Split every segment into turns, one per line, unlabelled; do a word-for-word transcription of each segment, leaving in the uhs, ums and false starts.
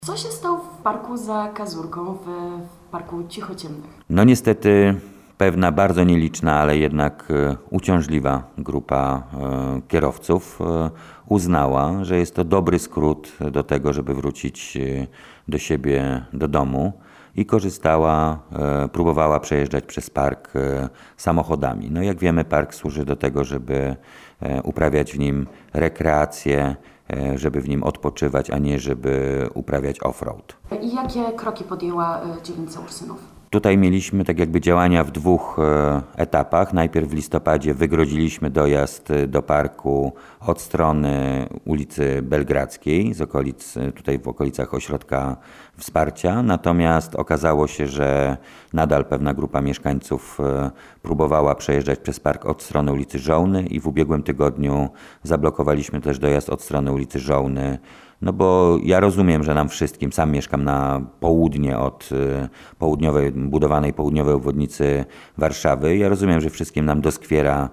Co się stało w parku za Kazurką, w parku Cichociemnych?
No niestety pewna bardzo nieliczna, ale jednak e, uciążliwa grupa e, kierowców e, uznała, że jest to dobry skrót do tego, żeby wrócić e, do siebie, do domu i korzystała, e, próbowała przejeżdżać przez park e, samochodami. No jak wiemy, park służy do tego, żeby e, uprawiać w nim rekreację, e, żeby w nim odpoczywać, a nie żeby uprawiać off-road.
I jakie kroki podjęła y, dzielnica Ursynów?
Tutaj mieliśmy tak jakby działania w dwóch e, etapach. Najpierw w listopadzie wygrodziliśmy dojazd e, do parku od strony ulicy Belgradzkiej, z okolic, e, tutaj w okolicach ośrodka wsparcia. Natomiast okazało się, że nadal pewna grupa mieszkańców e, próbowała przejeżdżać przez park od strony ulicy Żołny i w ubiegłym tygodniu zablokowaliśmy też dojazd od strony ulicy Żołny. No bo ja rozumiem, że nam wszystkim, sam mieszkam na południe od y, południowej, budowanej południowej obwodnicy Warszawy. Ja rozumiem, że wszystkim nam doskwiera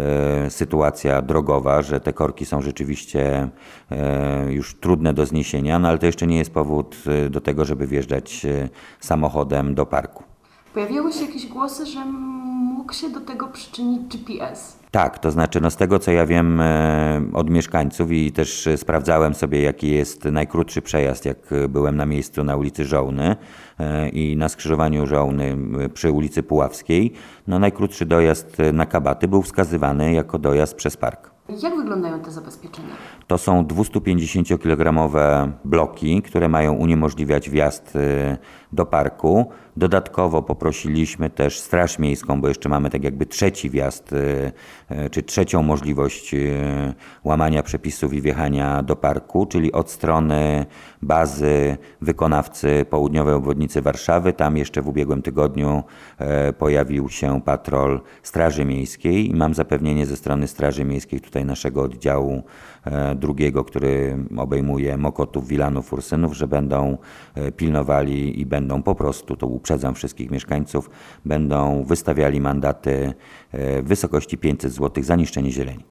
y, sytuacja drogowa, że te korki są rzeczywiście y, już trudne do zniesienia, no ale to jeszcze nie jest powód y, do tego, żeby wjeżdżać y, samochodem do parku.
Pojawiły się jakieś głosy, że mógł się do tego przyczynić G P S.
Tak, to znaczy no z tego co ja wiem e, od mieszkańców i też e, sprawdzałem sobie jaki jest najkrótszy przejazd, jak e, byłem na miejscu na ulicy Żołny e, i na skrzyżowaniu Żołny e, przy ulicy Puławskiej, no najkrótszy dojazd e, na Kabaty był wskazywany jako dojazd przez park.
Jak wyglądają te zabezpieczenia?
To są dwustupięćdziesięciokilogramowe bloki, które mają uniemożliwiać wjazd y, do parku. Dodatkowo poprosiliśmy też Straż Miejską, bo jeszcze mamy tak jakby trzeci wjazd, y, y, czy trzecią możliwość y, łamania przepisów i wjechania do parku, czyli od strony bazy wykonawcy południowej obwodnicy Warszawy. Tam jeszcze w ubiegłym tygodniu y, pojawił się patrol Straży Miejskiej i mam zapewnienie ze strony Straży Miejskiej tutaj naszego oddziału e, drugiego, który obejmuje Mokotów, Wilanów, Ursynów, że będą e, pilnowali i będą po prostu, to uprzedzam wszystkich mieszkańców, będą wystawiali mandaty e, w wysokości pięćset złotych za niszczenie zieleni.